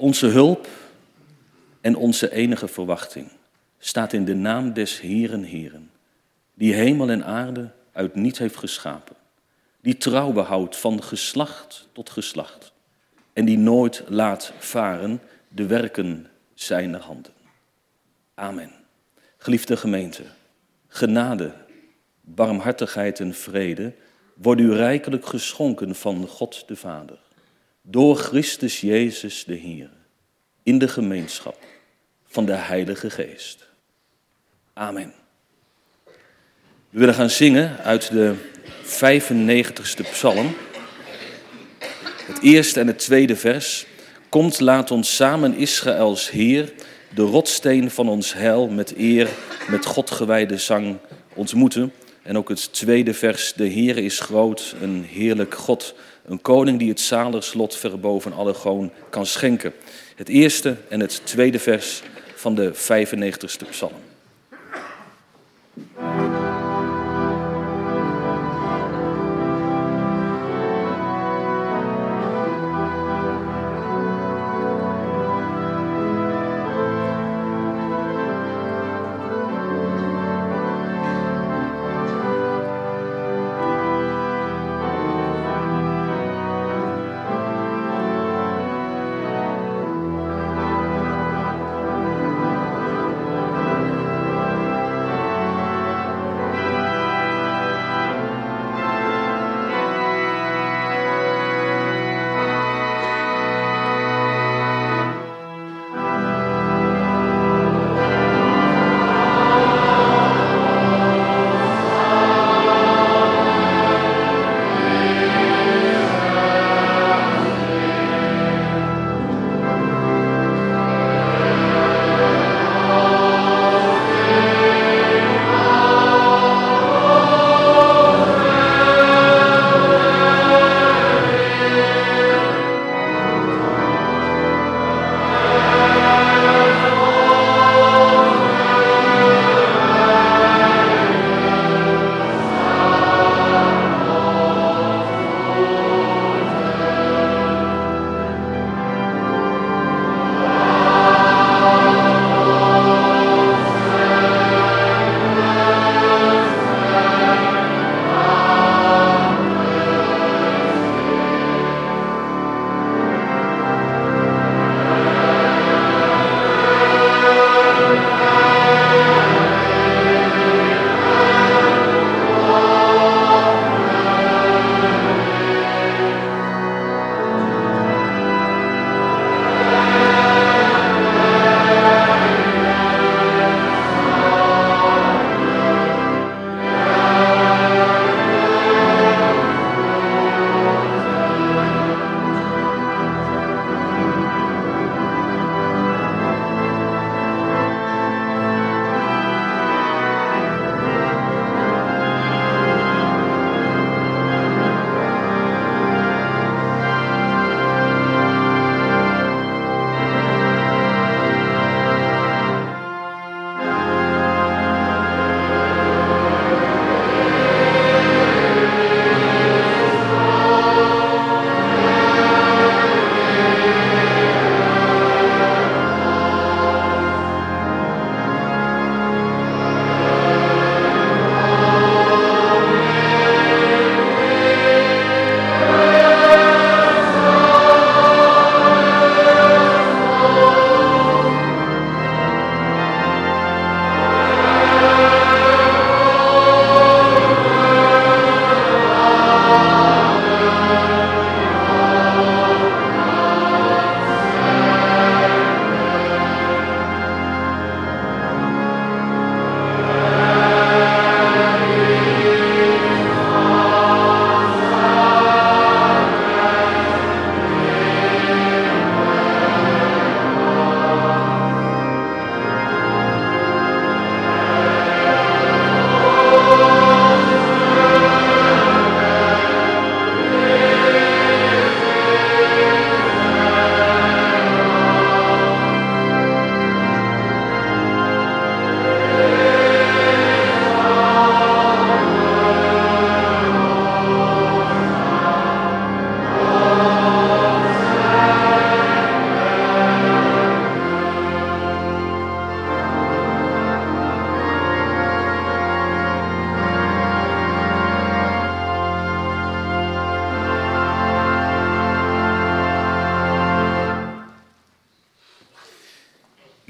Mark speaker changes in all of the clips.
Speaker 1: Onze hulp en onze enige verwachting staat in de naam des Heeren, die hemel en aarde uit niets heeft geschapen, die trouw behoudt van geslacht tot geslacht en die nooit laat varen de werken zijner handen. Amen. Geliefde gemeente, genade, barmhartigheid en vrede worden u rijkelijk geschonken van God de Vader, door Christus Jezus de Heer, in de gemeenschap van de Heilige Geest. Amen. We willen gaan zingen uit de 95ste psalm. Het eerste en het tweede vers. Komt, laat ons samen Israëls Heer, de rotssteen van ons heil, met eer, met God gewijde zang ontmoeten. En ook het tweede vers. De Heer is groot, een heerlijk God, een koning die het zaligslot ver boven alle gewoon kan schenken. Het eerste en het tweede vers van de 95ste psalm.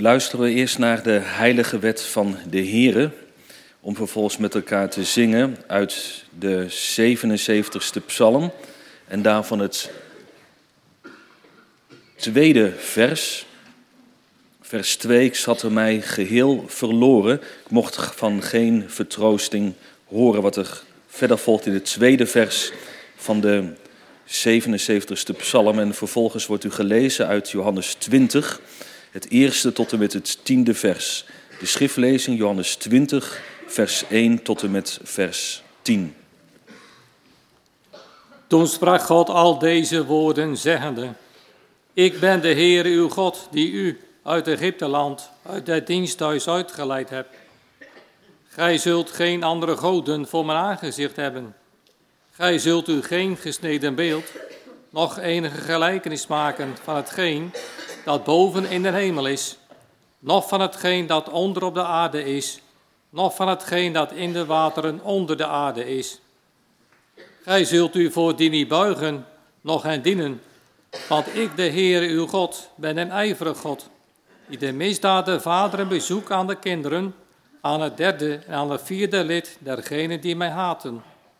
Speaker 1: luisteren we eerst naar de heilige wet van de Heere, om vervolgens met elkaar te zingen uit de 77ste psalm en daarvan het tweede vers. Vers 2, ik zat er mij geheel verloren. Ik mocht van geen vertroosting horen wat er verder volgt in het tweede vers van de 77ste psalm. En vervolgens wordt u gelezen uit Johannes 20, het eerste tot en met het 10e vers. De schriftlezing Johannes 20, vers 1 tot en met vers 10.
Speaker 2: Toen sprak God al deze woorden zeggende: Ik ben de Heere uw God, die u uit Egypteland, uit het diensthuis uitgeleid hebt. Gij zult geen andere goden voor mijn aangezicht hebben. Gij zult u geen gesneden beeld, noch enige gelijkenis maken van hetgeen dat boven in de hemel is, noch van hetgeen dat onder op de aarde is, noch van hetgeen dat in de wateren onder de aarde is. Gij zult u voor die niet buigen, noch hen dienen, want ik, de Heere uw God, ben een ijverig God, die de misdaden vaderen bezoek aan de kinderen, aan het derde en aan het vierde lid dergenen die mij haten.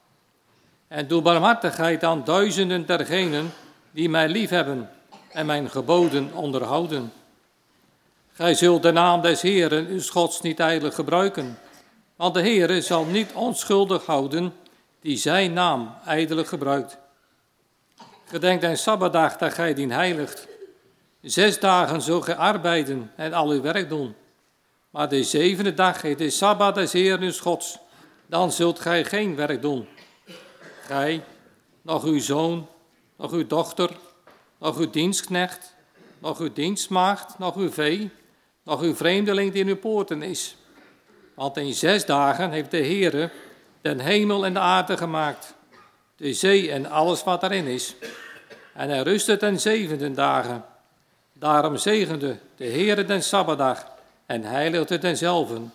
Speaker 2: En doe barmhartigheid aan duizenden dergenen die mij liefhebben en mijn geboden onderhouden. Gij zult de naam des Heeren uw Gods niet ijdelijk gebruiken, want de Heere zal niet onschuldig houden die zijn naam ijdelijk gebruikt. Gedenk den Sabbatdag dat gij dien heiligt. 6 dagen zult gij arbeiden en al uw werk doen. Maar de 7e dag is de Sabbat des Heeren uw Gods. Dan zult gij geen werk doen. Gij, nog uw zoon, nog uw dochter, nog uw dienstknecht, nog uw dienstmaagd, nog uw vee, nog uw vreemdeling die in uw poorten is. Want in 6 dagen heeft de Heere den hemel en de aarde gemaakt, de zee en alles wat erin is. En hij rustte ten 7e dagen. Daarom zegende de Heere den Sabbatdag en heiligde denzelven.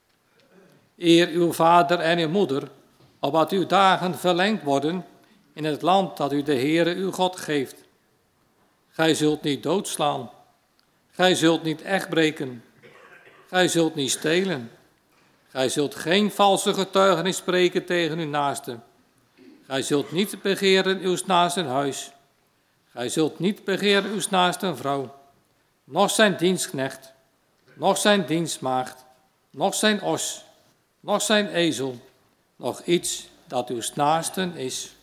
Speaker 2: Eer uw vader en uw moeder, opdat uw dagen verlengd worden in het land dat u de Heere uw God geeft. Gij zult niet doodslaan. Gij zult niet echtbreken. Gij zult niet stelen. Gij zult geen valse getuigenis spreken tegen uw naaste. Gij zult niet begeren uw naasten huis. Gij zult niet begeren uw naasten vrouw, noch zijn dienstknecht, noch zijn dienstmaagd, noch zijn os, noch zijn ezel, noch iets dat uw naasten is.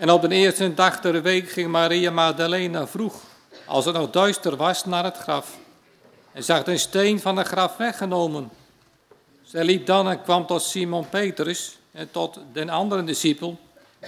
Speaker 2: En op de eerste dag der week ging Maria Magdalena vroeg, als het nog duister was, naar het graf. En zag een steen van het graf weggenomen. Zij liep dan en kwam tot Simon Petrus en tot den andere discipel,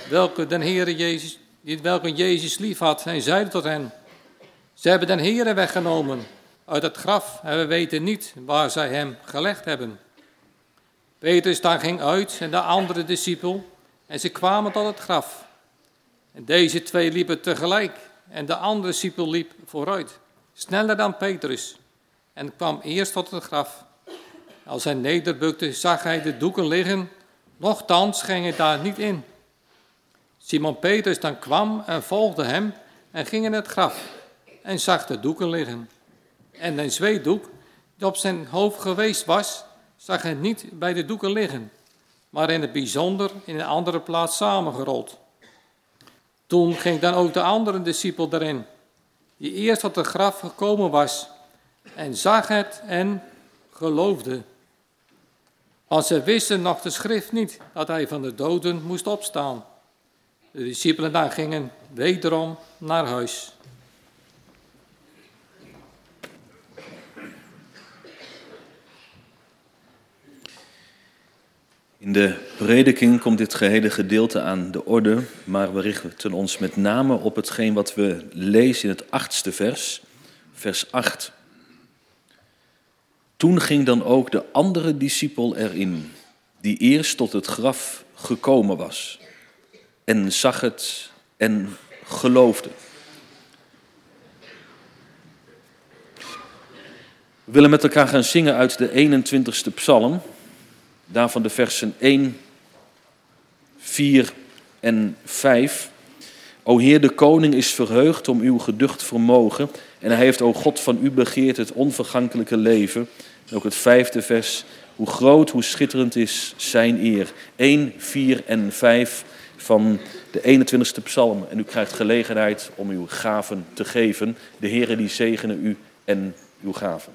Speaker 2: welke Jezus lief had, en zeide tot hen: Ze hebben den Heere weggenomen uit het graf en we weten niet waar zij hem gelegd hebben. Petrus dan ging uit en de andere discipel en ze kwamen tot het graf. En deze twee liepen tegelijk en de andere discipel liep vooruit, sneller dan Petrus, en kwam eerst tot het graf. Als hij nederbukte, zag hij de doeken liggen, nochtans ging hij daar niet in. Simon Petrus dan kwam en volgde hem en ging in het graf en zag de doeken liggen. En een zweetdoek die op zijn hoofd geweest was, zag hij niet bij de doeken liggen, maar in het bijzonder in een andere plaats samengerold. Toen ging dan ook de andere discipel erin, die eerst tot het graf gekomen was, en zag het en geloofde. Want ze wisten nog de schrift niet, dat hij van de doden moest opstaan. De discipelen dan gingen wederom naar huis.
Speaker 1: In de prediking komt dit gehele gedeelte aan de orde, maar we richten ons met name op hetgeen wat we lezen in het 8e vers, vers 8. Toen ging dan ook de andere discipel erin, die eerst tot het graf gekomen was, en zag het en geloofde. We willen met elkaar gaan zingen uit de 21ste psalm, daarvan de versen 1, 4 en 5. O Heer, de koning is verheugd om uw geducht vermogen, en hij heeft, o God, van u begeerd het onvergankelijke leven. En ook het 5e vers, hoe groot, hoe schitterend is zijn eer. 1, 4 en 5 van de 21ste psalm. En u krijgt gelegenheid om uw gaven te geven. De Heere die zegene u en uw gaven.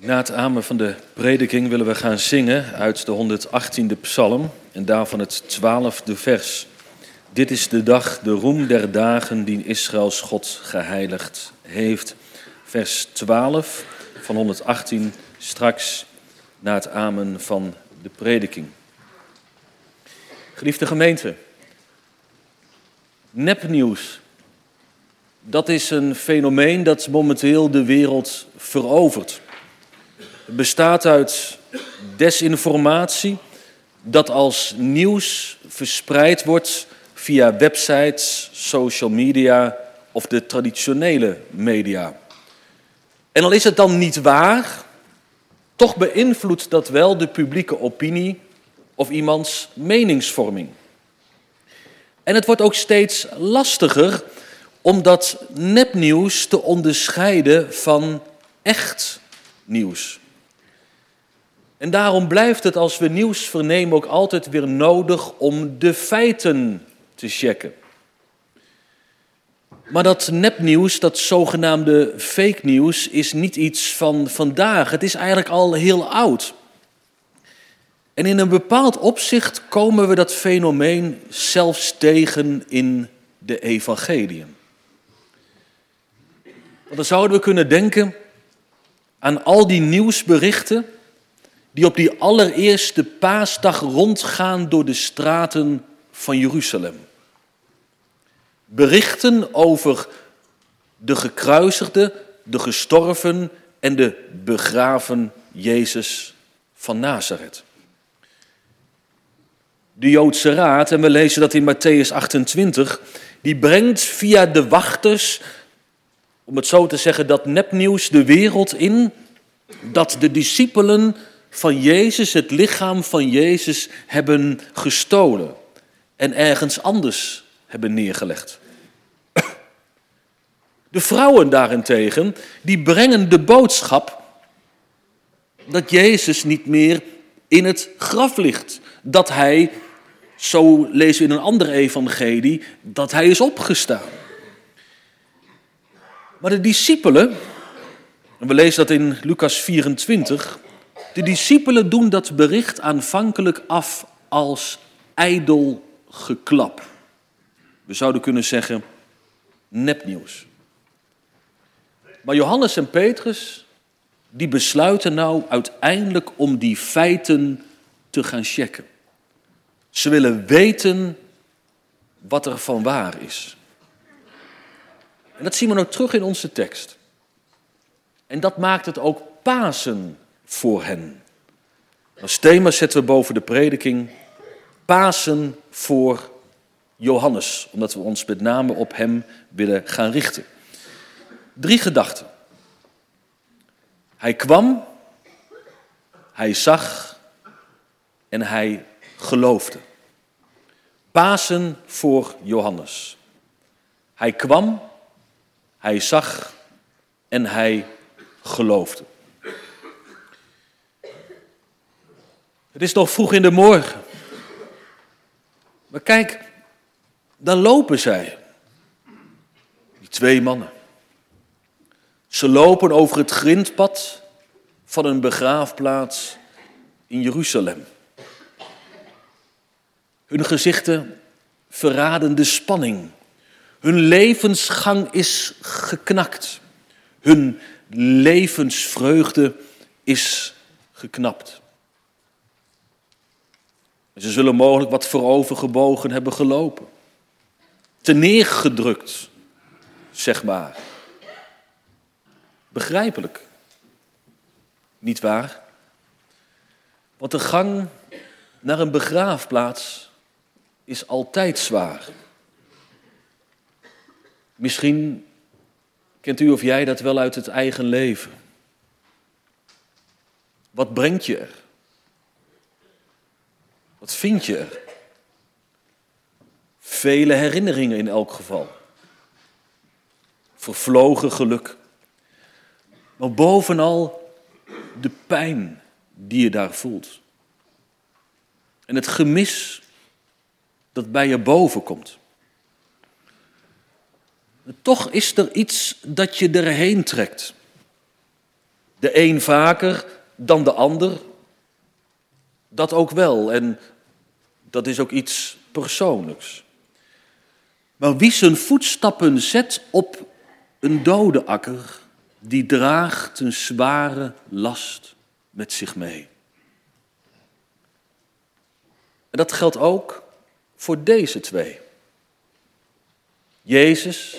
Speaker 1: Na het amen van de prediking willen we gaan zingen uit de 118e psalm en daarvan het 12e vers. Dit is de dag, de roem der dagen die Israëls God geheiligd heeft. Vers 12 van 118, straks na het amen van de prediking. Geliefde gemeente, nepnieuws, dat is een fenomeen dat momenteel de wereld verovert. Het bestaat uit desinformatie dat als nieuws verspreid wordt via websites, social media of de traditionele media. En al is het dan niet waar, toch beïnvloedt dat wel de publieke opinie of iemands meningsvorming. En het wordt ook steeds lastiger om dat nepnieuws te onderscheiden van echt nieuws. En daarom blijft het als we nieuws vernemen ook altijd weer nodig om de feiten te checken. Maar dat nepnieuws, dat zogenaamde fake nieuws, is niet iets van vandaag. Het is eigenlijk al heel oud. En in een bepaald opzicht komen we dat fenomeen zelfs tegen in de evangeliën. Want dan zouden we kunnen denken aan al die nieuwsberichten die op die allereerste paasdag rondgaan door de straten van Jeruzalem. Berichten over de gekruisigde, de gestorven en de begraven Jezus van Nazareth. De Joodse Raad, en we lezen dat in Mattheüs 28, die brengt via de wachters, om het zo te zeggen, dat nepnieuws de wereld in, dat de discipelen van Jezus het lichaam van Jezus hebben gestolen en ergens anders hebben neergelegd. De vrouwen daarentegen, die brengen de boodschap dat Jezus niet meer in het graf ligt. Dat hij, zo lezen we in een andere evangelie, dat hij is opgestaan. Maar de discipelen, en we lezen dat in Lucas 24, de discipelen doen dat bericht aanvankelijk af als ijdel geklap. We zouden kunnen zeggen nepnieuws. Maar Johannes en Petrus, die besluiten nou uiteindelijk om die feiten te gaan checken. Ze willen weten wat er van waar is. En dat zien we nou terug in onze tekst. En dat maakt het ook Pasen voor hen. Als thema zetten we boven de prediking Pasen voor Johannes, omdat we ons met name op hem willen gaan richten. 3 gedachten. Hij kwam, hij zag en hij geloofde. Pasen voor Johannes. Hij kwam, hij zag en hij geloofde. Het is nog vroeg in de morgen. Maar kijk, dan lopen zij. Die 2 mannen. Ze lopen over het grindpad van een begraafplaats in Jeruzalem. Hun gezichten verraden de spanning. Hun levensgang is geknakt. Hun levensvreugde is geknapt. Ze zullen mogelijk wat voorovergebogen hebben gelopen. Teneergedrukt, zeg maar. Begrijpelijk. Niet waar? Want de gang naar een begraafplaats is altijd zwaar. Misschien kent u of jij dat wel uit het eigen leven. Wat brengt je er? Wat vind je er? Vele herinneringen in elk geval. Vervlogen geluk. Maar bovenal de pijn die je daar voelt. En het gemis dat bij je boven komt. Toch is er iets dat je erheen trekt. De een vaker dan de ander. Dat ook wel. En dat is ook iets persoonlijks. Maar wie zijn voetstappen zet op een dode akker, die draagt een zware last met zich mee. En dat geldt ook voor deze twee. Jezus,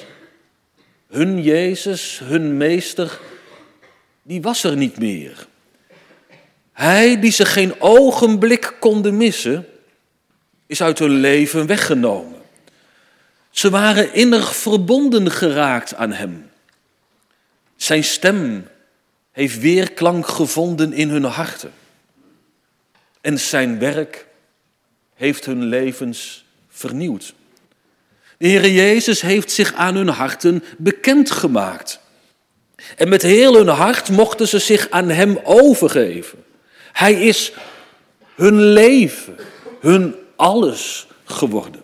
Speaker 1: hun meester, die was er niet meer. Hij die ze geen ogenblik konden missen, is uit hun leven weggenomen. Ze waren innig verbonden geraakt aan hem. Zijn stem heeft weerklank gevonden in hun harten. En zijn werk heeft hun levens vernieuwd. De Heere Jezus heeft zich aan hun harten bekendgemaakt. En met heel hun hart mochten ze zich aan hem overgeven. Hij is hun leven, hun alles geworden.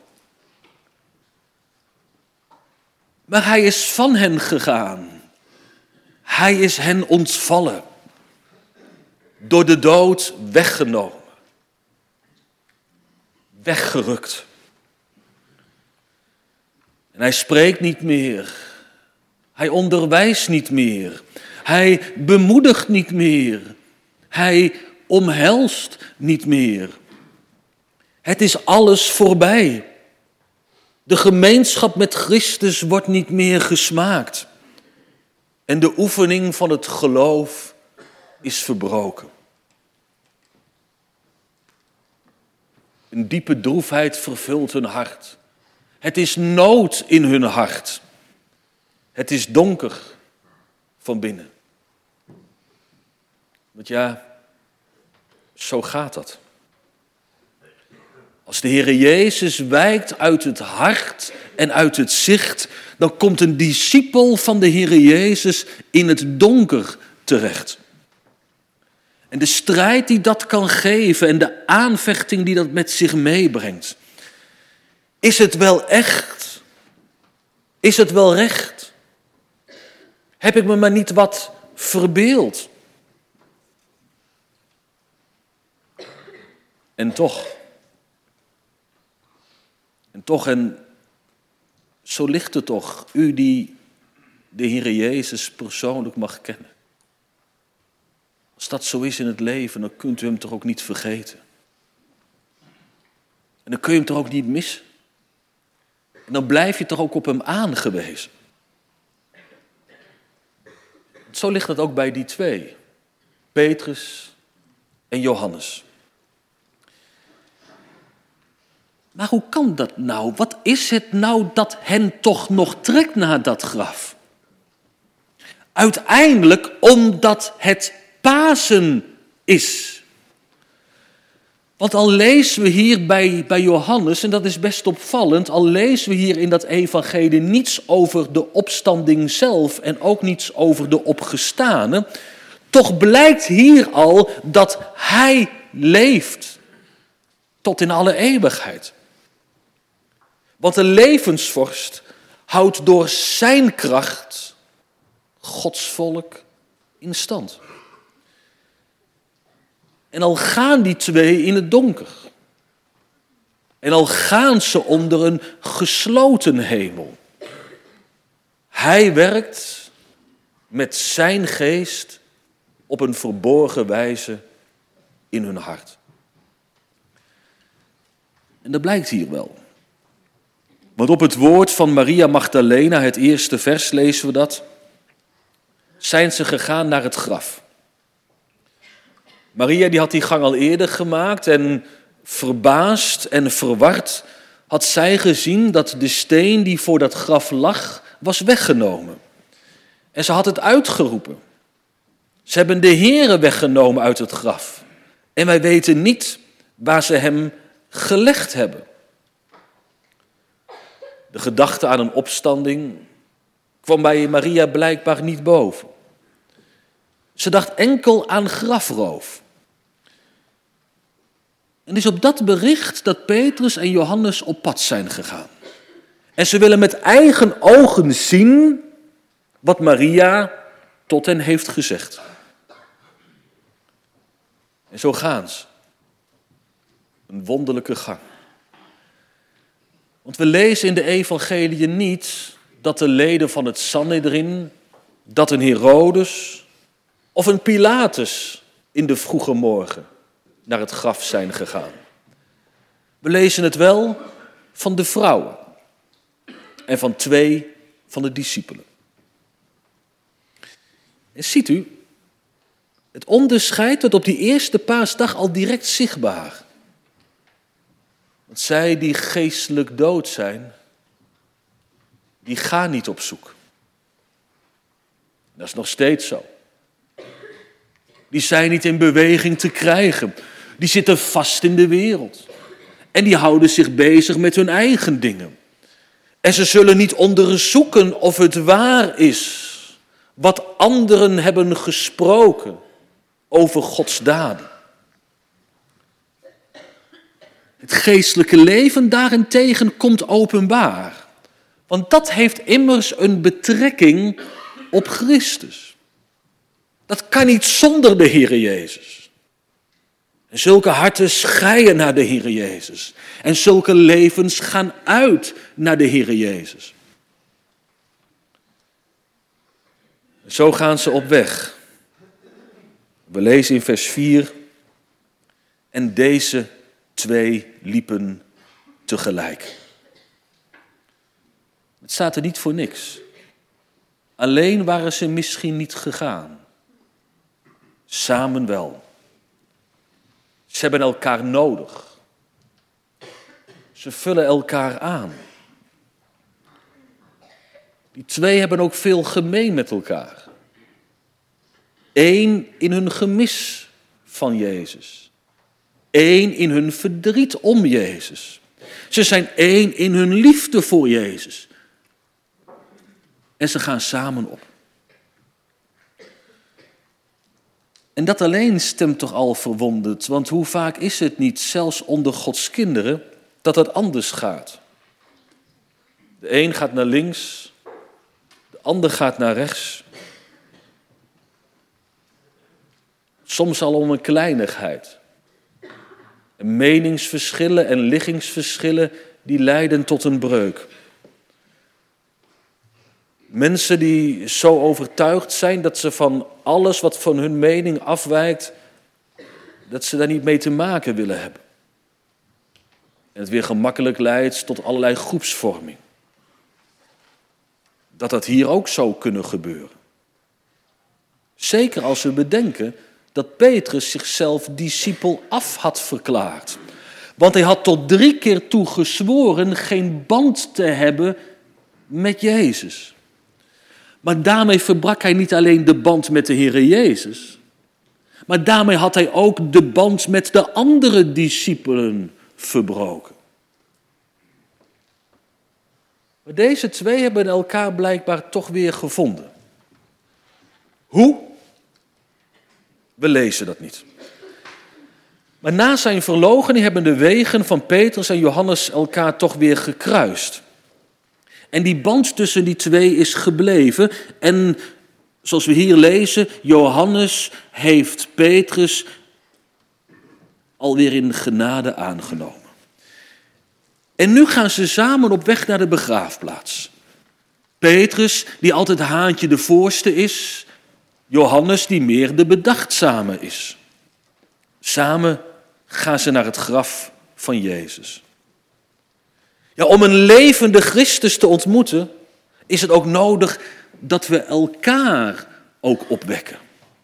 Speaker 1: Maar hij is van hen gegaan. Hij is hen ontvallen. Door de dood weggenomen. Weggerukt. En hij spreekt niet meer. Hij onderwijst niet meer. Hij bemoedigt niet meer. Hij omhelst niet meer. Het is alles voorbij. De gemeenschap met Christus wordt niet meer gesmaakt. En de oefening van het geloof is verbroken. Een diepe droefheid vervult hun hart. Het is nood in hun hart. Het is donker van binnen. Want ja, zo gaat dat. Als de Heere Jezus wijkt uit het hart en uit het zicht, dan komt een discipel van de Heere Jezus in het donker terecht. En de strijd die dat kan geven en de aanvechting die dat met zich meebrengt. Is het wel echt? Is het wel recht? Heb ik me maar niet wat verbeeld? En zo ligt het toch, u die de Heere Jezus persoonlijk mag kennen. Als dat zo is in het leven, dan kunt u hem toch ook niet vergeten. En dan kun je hem toch ook niet missen. En dan blijf je toch ook op hem aangewezen. Zo ligt het ook bij die twee, Petrus en Johannes. Maar hoe kan dat nou? Wat is het nou dat hen toch nog trekt naar dat graf? Uiteindelijk omdat het Pasen is. Want al lezen we hier bij Johannes, en dat is best opvallend, al lezen we hier in dat evangelie niets over de opstanding zelf en ook niets over de opgestane, toch blijkt hier al dat hij leeft tot in alle eeuwigheid. Want de levensvorst houdt door zijn kracht Gods volk in stand. En al gaan die twee in het donker. En al gaan ze onder een gesloten hemel. Hij werkt met zijn geest op een verborgen wijze in hun hart. En dat blijkt hier wel. Want op het woord van Maria Magdalena, het eerste vers, lezen we dat. Zijn ze gegaan naar het graf. Maria die had die gang al eerder gemaakt en verbaasd en verward had zij gezien dat de steen die voor dat graf lag, was weggenomen. En ze had het uitgeroepen. Ze hebben de Heere weggenomen uit het graf. En wij weten niet waar ze hem gelegd hebben. De gedachte aan een opstanding kwam bij Maria blijkbaar niet boven. Ze dacht enkel aan grafroof. En het is op dat bericht dat Petrus en Johannes op pad zijn gegaan. En ze willen met eigen ogen zien wat Maria tot hen heeft gezegd. En zo gaan ze. Een wonderlijke gang. Want we lezen in de evangeliën niet dat de leden van het Sanhedrin, dat een Herodes of een Pilatus in de vroege morgen naar het graf zijn gegaan. We lezen het wel van de vrouwen en van 2 van de discipelen. En ziet u, het onderscheid wordt op die eerste paasdag al direct zichtbaar. Want zij die geestelijk dood zijn, die gaan niet op zoek. Dat is nog steeds zo. Die zijn niet in beweging te krijgen. Die zitten vast in de wereld. En die houden zich bezig met hun eigen dingen. En ze zullen niet onderzoeken of het waar is wat anderen hebben gesproken over Gods daden. Het geestelijke leven daarentegen komt openbaar. Want dat heeft immers een betrekking op Christus. Dat kan niet zonder de Heere Jezus. En zulke harten schreien naar de Heere Jezus. En zulke levens gaan uit naar de Heere Jezus. Zo gaan ze op weg. We lezen in vers 4. En deze 2 liepen tegelijk. Het staat er niet voor niks. Alleen waren ze misschien niet gegaan. Samen wel. Ze hebben elkaar nodig. Ze vullen elkaar aan. Die 2 hebben ook veel gemeen met elkaar. 1 in hun gemis van Jezus. 1 in hun verdriet om Jezus. Ze zijn 1 in hun liefde voor Jezus. En ze gaan samen op. En dat alleen stemt toch al verwonderd, want hoe vaak is het niet, zelfs onder Gods kinderen, dat het anders gaat. De een gaat naar links, de ander gaat naar rechts. Soms al om een kleinigheid. En meningsverschillen en liggingsverschillen die leiden tot een breuk. Mensen die zo overtuigd zijn dat ze van alles wat van hun mening afwijkt, dat ze daar niet mee te maken willen hebben. En het weer gemakkelijk leidt tot allerlei groepsvorming. Dat hier ook zou kunnen gebeuren. Zeker als we bedenken dat Petrus zichzelf discipel af had verklaard. Want hij had tot 3 keer toe gezworen geen band te hebben met Jezus. Maar daarmee verbrak hij niet alleen de band met de Heere Jezus, maar daarmee had hij ook de band met de andere discipelen verbroken. Maar deze 2 hebben elkaar blijkbaar toch weer gevonden. Hoe? We lezen dat niet. Maar na zijn verloochening hebben de wegen van Petrus en Johannes elkaar toch weer gekruist. En die band tussen die 2 is gebleven. En zoals we hier lezen, Johannes heeft Petrus alweer in genade aangenomen. En nu gaan ze samen op weg naar de begraafplaats. Petrus, die altijd haantje de voorste is. Johannes, die meer de bedachtzame is. Samen gaan ze naar het graf van Jezus. Ja, om een levende Christus te ontmoeten, is het ook nodig dat we elkaar ook opwekken.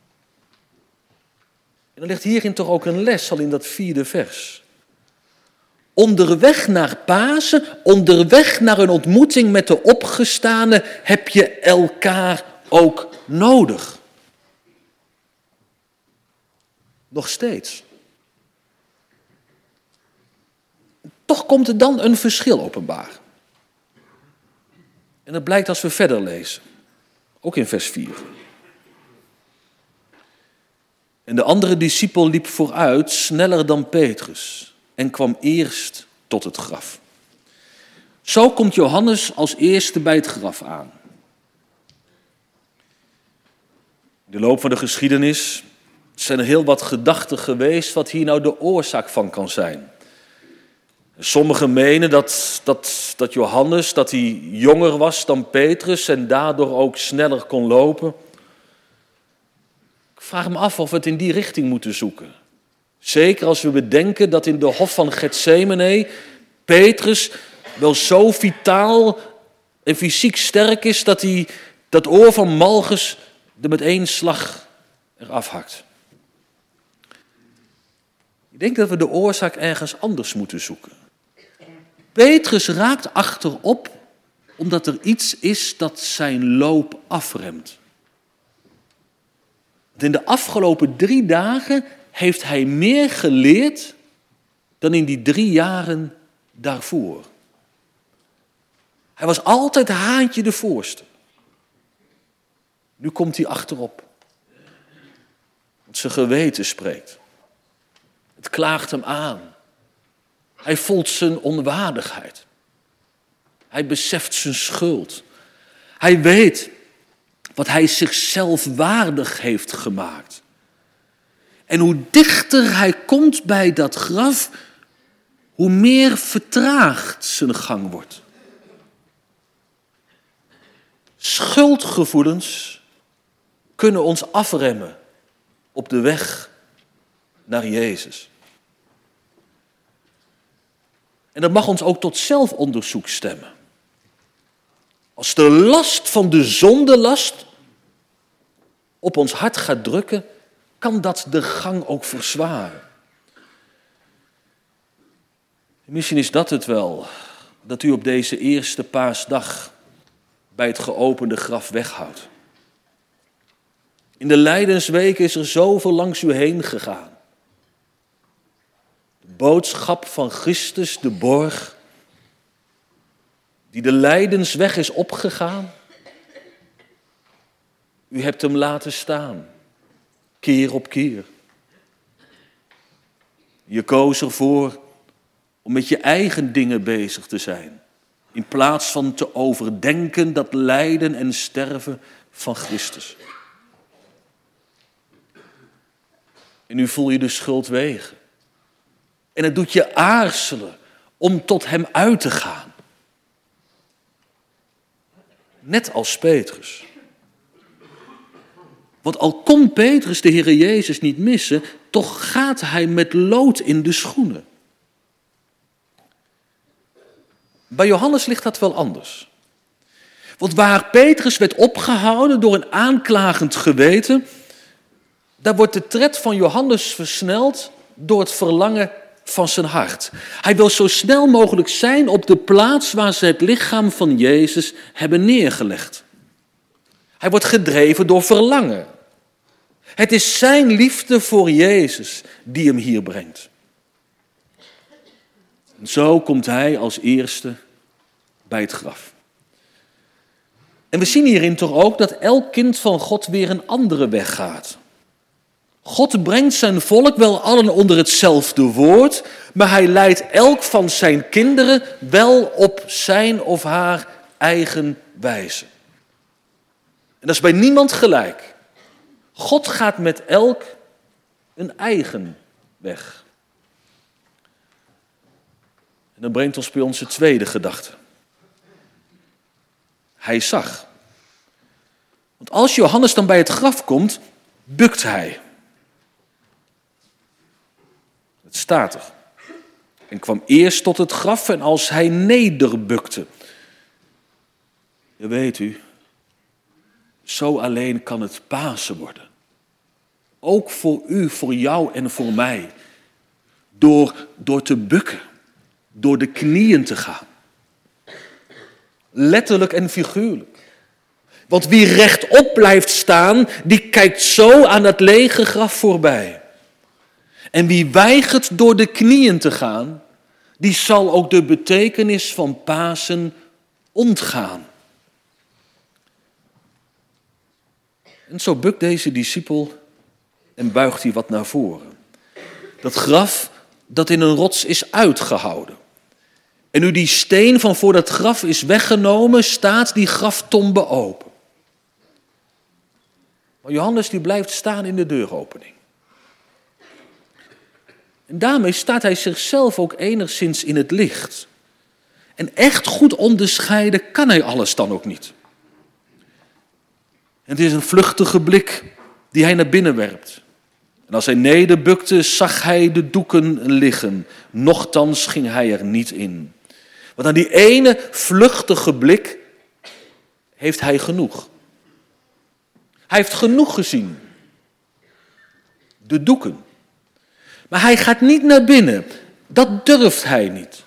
Speaker 1: En er ligt hierin toch ook een les, al in dat 4e vers. Onderweg naar Pasen, onderweg naar een ontmoeting met de opgestane, heb je elkaar ook nodig. Nog steeds. Toch komt er dan een verschil openbaar. En dat blijkt als we verder lezen. Ook in vers 4. En de andere discipel liep vooruit, sneller dan Petrus, en kwam eerst tot het graf. Zo komt Johannes als eerste bij het graf aan. In de loop van de geschiedenis Er zijn heel wat gedachten geweest wat hier nou de oorzaak van kan zijn. Sommigen menen dat Johannes, dat hij jonger was dan Petrus en daardoor ook sneller kon lopen. Ik vraag me af of we het in die richting moeten zoeken. Zeker als we bedenken dat in de hof van Getsemane Petrus wel zo vitaal en fysiek sterk is dat hij dat oor van Malchus er met één slag eraf hakt. Ik denk dat we de oorzaak ergens anders moeten zoeken. Petrus raakt achterop omdat er iets is dat zijn loop afremt. Want in de afgelopen 3 dagen heeft hij meer geleerd dan in die 3 jaren daarvoor. Hij was altijd haantje de voorste. Nu komt hij achterop. Want zijn geweten spreekt. Het klaagt hem aan. Hij voelt zijn onwaardigheid. Hij beseft zijn schuld. Hij weet wat hij zichzelf waardig heeft gemaakt. En hoe dichter hij komt bij dat graf, hoe meer vertraagd zijn gang wordt. Schuldgevoelens kunnen ons afremmen op de weg naar Jezus. En dat mag ons ook tot zelfonderzoek stemmen. Als de last van de zondelast op ons hart gaat drukken, kan dat de gang ook verzwaren. Misschien is dat het wel, dat u op deze eerste paasdag bij het geopende graf weghoudt. In de lijdensweken is er zoveel langs u heen gegaan. De boodschap van Christus, de borg, die de lijdensweg is opgegaan. U hebt hem laten staan, keer op keer. Je koos ervoor om met je eigen dingen bezig te zijn, in plaats van te overdenken dat lijden en sterven van Christus. En nu voel je de schuld wegen. En het doet je aarzelen om tot hem uit te gaan. Net als Petrus. Want al kon Petrus de Heere Jezus niet missen, toch gaat hij met lood in de schoenen. Bij Johannes ligt dat wel anders. Want waar Petrus werd opgehouden door een aanklagend geweten, daar wordt de tred van Johannes versneld door het verlangen van zijn hart. Hij wil zo snel mogelijk zijn op de plaats waar ze het lichaam van Jezus hebben neergelegd. Hij wordt gedreven door verlangen. Het is zijn liefde voor Jezus die hem hier brengt. En zo komt hij als eerste bij het graf. En we zien hierin toch ook dat elk kind van God weer een andere weg gaat. God brengt zijn volk wel allen onder hetzelfde woord, maar hij leidt elk van zijn kinderen wel op zijn of haar eigen wijze. En dat is bij niemand gelijk. God gaat met elk een eigen weg. En dat brengt ons bij onze tweede gedachte. Hij zag. Want als Johannes dan bij het graf komt, bukt hij. Het staat er. En kwam eerst tot het graf en als hij nederbukte. Ja, weet u, zo alleen kan het Pasen worden. Ook voor u, voor jou en voor mij. Door te bukken. Door de knieën te gaan. Letterlijk en figuurlijk. Want wie rechtop blijft staan, die kijkt zo aan dat lege graf voorbij. En wie weigert door de knieën te gaan, die zal ook de betekenis van Pasen ontgaan. En zo bukt deze discipel en buigt hij wat naar voren. Dat graf dat in een rots is uitgehouden. En nu die steen van voor dat graf is weggenomen, staat die graftombe open. Maar Johannes die blijft staan in de deuropening. En daarmee staat hij zichzelf ook enigszins in het licht. En echt goed onderscheiden kan hij alles dan ook niet. En het is een vluchtige blik die hij naar binnen werpt. En als hij nederbukte, zag hij de doeken liggen. Nochtans ging hij er niet in. Want aan die ene vluchtige blik heeft hij genoeg. Hij heeft genoeg gezien. De doeken. Maar hij gaat niet naar binnen. Dat durft hij niet.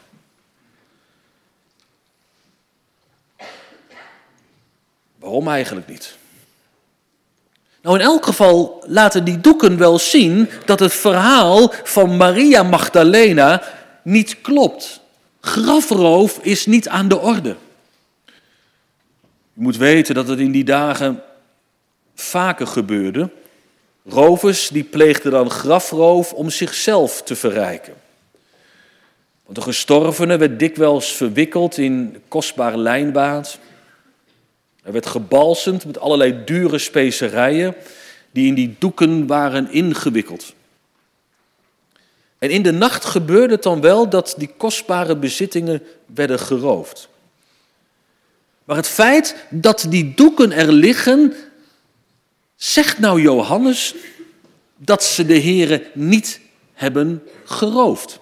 Speaker 1: Waarom eigenlijk niet? Nou, in elk geval laten die doeken wel zien dat het verhaal van Maria Magdalena niet klopt. Grafroof is niet aan de orde. Je moet weten dat het in die dagen vaker gebeurde. Rovers die pleegden dan grafroof om zichzelf te verrijken. Want de gestorvene werd dikwijls verwikkeld in kostbaar lijnwaad. Er werd gebalsemd met allerlei dure specerijen die in die doeken waren ingewikkeld. En in de nacht gebeurde het dan wel dat die kostbare bezittingen werden geroofd. Maar het feit dat die doeken er liggen, zegt nou Johannes dat ze de Here niet hebben geroofd.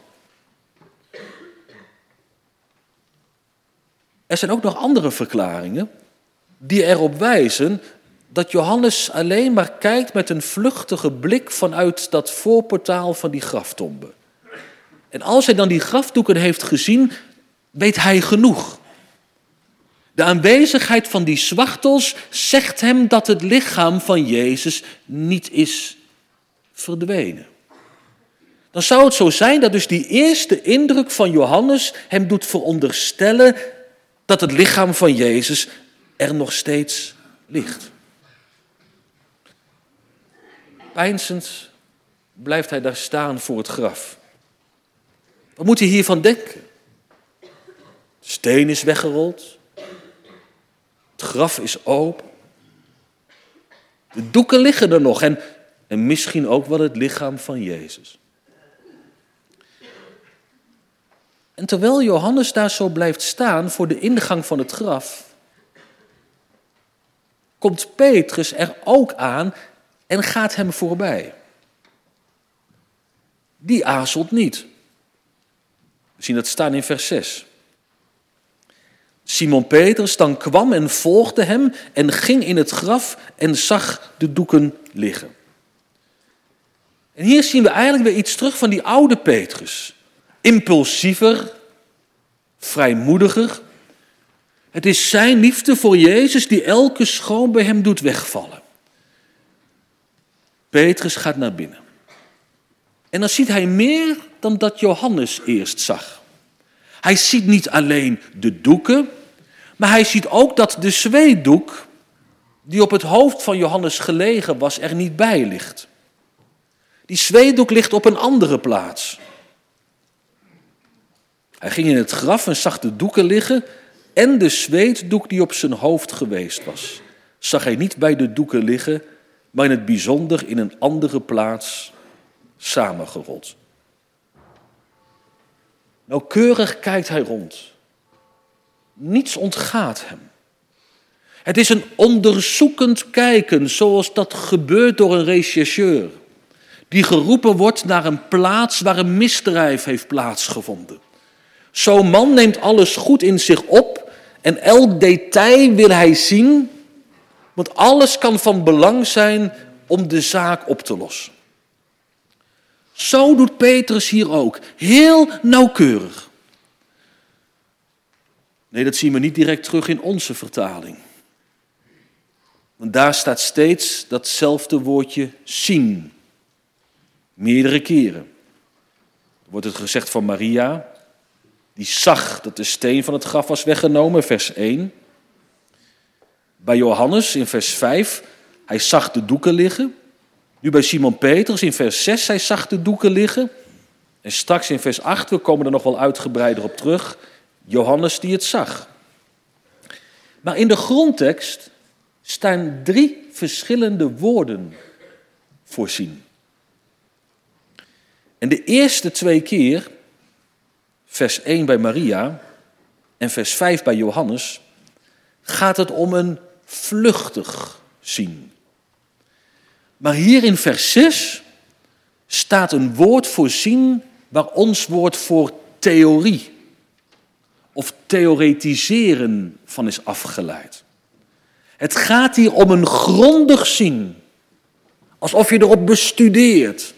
Speaker 1: Er zijn ook nog andere verklaringen die erop wijzen dat Johannes alleen maar kijkt met een vluchtige blik vanuit dat voorportaal van die graftombe. En als hij dan die grafdoeken heeft gezien, weet hij genoeg. De aanwezigheid van die zwachtels zegt hem dat het lichaam van Jezus niet is verdwenen. Dan zou het zo zijn dat dus die eerste indruk van Johannes hem doet veronderstellen dat het lichaam van Jezus er nog steeds ligt. Peinzend blijft hij daar staan voor het graf. Wat moet hij hiervan denken? De steen is weggerold. Het graf is open. De doeken liggen er nog en misschien ook wel het lichaam van Jezus. En terwijl Johannes daar zo blijft staan voor de ingang van het graf, komt Petrus er ook aan en gaat hem voorbij. Die aarzelt niet. We zien dat staan in vers 6. Simon Petrus dan kwam en volgde hem en ging in het graf en zag de doeken liggen. En hier zien we eigenlijk weer iets terug van die oude Petrus. Impulsiever, vrijmoediger. Het is zijn liefde voor Jezus die elke schroom bij hem doet wegvallen. Petrus gaat naar binnen. En dan ziet hij meer dan dat Johannes eerst zag. Hij ziet niet alleen de doeken, maar hij ziet ook dat de zweetdoek die op het hoofd van Johannes gelegen was er niet bij ligt. Die zweetdoek ligt op een andere plaats. Hij ging in het graf en zag de doeken liggen en de zweetdoek die op zijn hoofd geweest was. Zag hij niet bij de doeken liggen, maar in het bijzonder in een andere plaats samengerold. Nauwkeurig kijkt hij rond. Niets ontgaat hem. Het is een onderzoekend kijken, zoals dat gebeurt door een rechercheur, die geroepen wordt naar een plaats waar een misdrijf heeft plaatsgevonden. Zo'n man neemt alles goed in zich op en elk detail wil hij zien, want alles kan van belang zijn om de zaak op te lossen. Zo doet Petrus hier ook, heel nauwkeurig. Nee, dat zien we niet direct terug in onze vertaling. Want daar staat steeds datzelfde woordje zien. Meerdere keren. Er wordt het gezegd van Maria, die zag dat de steen van het graf was weggenomen, vers 1. Bij Johannes in vers 5, hij zag de doeken liggen. Nu bij Simon Petrus in vers 6, hij zag de doeken liggen. En straks in vers 8, we komen er nog wel uitgebreider op terug, Johannes die het zag. Maar in de grondtekst staan 3 verschillende woorden voorzien. En de eerste 2 keer, vers 1 bij Maria en vers 5 bij Johannes, gaat het om een vluchtig zien. Maar hier in vers 6 staat een woord voor zien waar ons woord voor theorie of theoretiseren van is afgeleid. Het gaat hier om een grondig zien, alsof je erop bestudeert.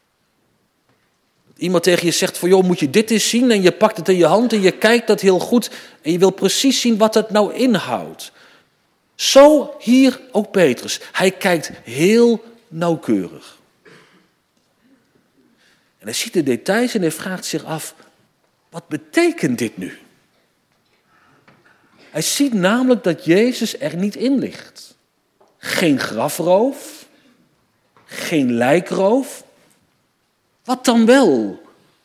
Speaker 1: Iemand tegen je zegt van, joh, moet je dit eens zien? En je pakt het in je hand en je kijkt dat heel goed en je wil precies zien wat het nou inhoudt. Zo hier ook Petrus. Hij kijkt heel nauwkeurig. En hij ziet de details en hij vraagt zich af, wat betekent dit nu? Hij ziet namelijk dat Jezus er niet in ligt. Geen grafroof, geen lijkroof. Wat dan wel?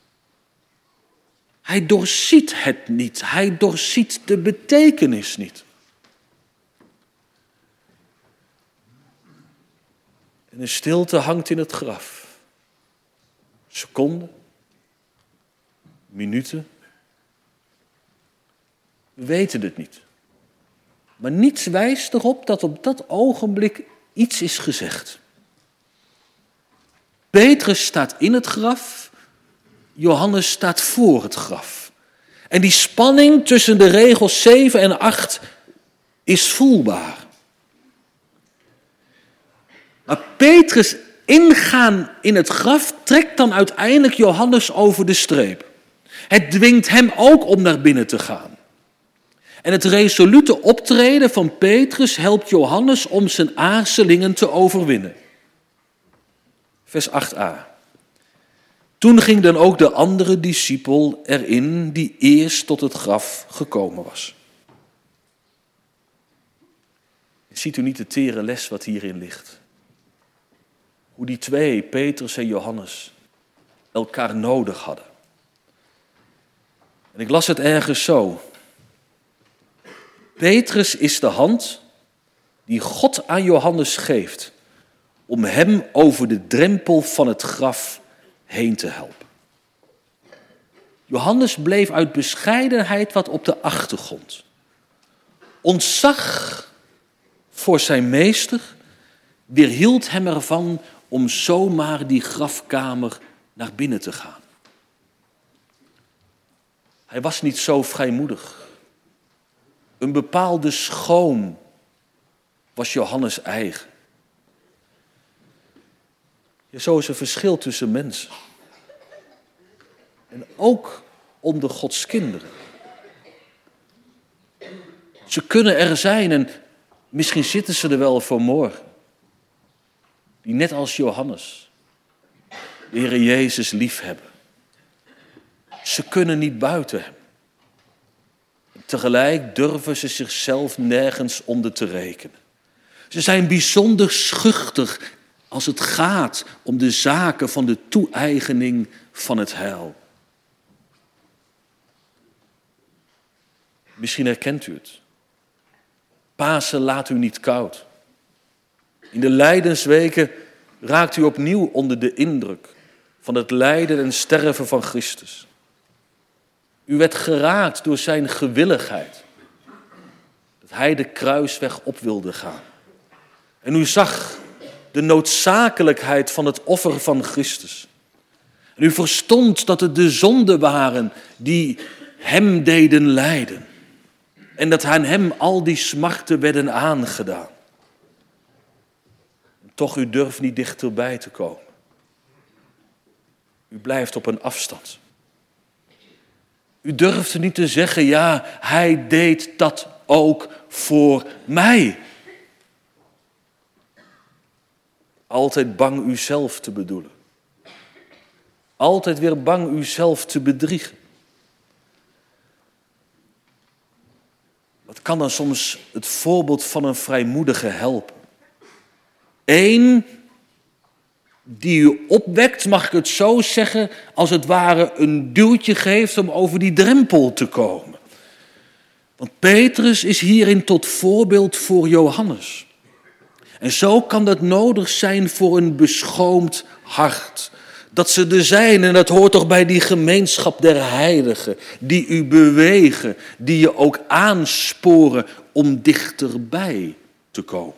Speaker 1: Hij doorziet het niet. Hij doorziet de betekenis niet. En een stilte hangt in het graf. Seconden, minuten. We weten het niet. Maar niets wijst erop dat op dat ogenblik iets is gezegd. Petrus staat in het graf, Johannes staat voor het graf. En die spanning tussen de regels 7 en 8 is voelbaar. Maar Petrus ingaan in het graf trekt dan uiteindelijk Johannes over de streep. Het dwingt hem ook om naar binnen te gaan. En het resolute optreden van Petrus helpt Johannes om zijn aarzelingen te overwinnen. Vers 8a. Toen ging dan ook de andere discipel erin die eerst tot het graf gekomen was. Ziet u niet de tere les wat hierin ligt? Hoe die 2, Petrus en Johannes, elkaar nodig hadden. En ik las het ergens zo. Petrus is de hand die God aan Johannes geeft om hem over de drempel van het graf heen te helpen. Johannes bleef uit bescheidenheid wat op de achtergrond. Ontzag voor zijn meester weerhield hem ervan om zomaar die grafkamer naar binnen te gaan. Hij was niet zo vrijmoedig. Een bepaalde schoon was Johannes eigen. Ja, zo is er verschil tussen mensen. En ook onder Gods kinderen. Ze kunnen er zijn en misschien zitten ze er wel voor morgen. Die net als Johannes de Heer Jezus liefhebben. Ze kunnen niet buiten hem. Tegelijk durven ze zichzelf nergens onder te rekenen. Ze zijn bijzonder schuchter als het gaat om de zaken van de toe-eigening van het heil. Misschien herkent u het. Pasen laat u niet koud. In de lijdensweken raakt u opnieuw onder de indruk van het lijden en sterven van Christus. U werd geraakt door zijn gewilligheid. Dat hij de kruisweg op wilde gaan. En u zag de noodzakelijkheid van het offer van Christus. En u verstond dat het de zonden waren die hem deden lijden. En dat aan hem al die smarten werden aangedaan. En toch, u durft niet dichterbij te komen. U blijft op een afstand. U durft niet te zeggen, ja, hij deed dat ook voor mij. Altijd bang uzelf te bedoelen. Altijd weer bang uzelf te bedriegen. Wat kan dan soms het voorbeeld van een vrijmoedige helpen? Eén die u opwekt, mag ik het zo zeggen, als het ware een duwtje geeft om over die drempel te komen. Want Petrus is hierin tot voorbeeld voor Johannes. En zo kan dat nodig zijn voor een beschroomd hart. Dat ze er zijn en dat hoort toch bij die gemeenschap der heiligen. Die u bewegen, die je ook aansporen om dichterbij te komen.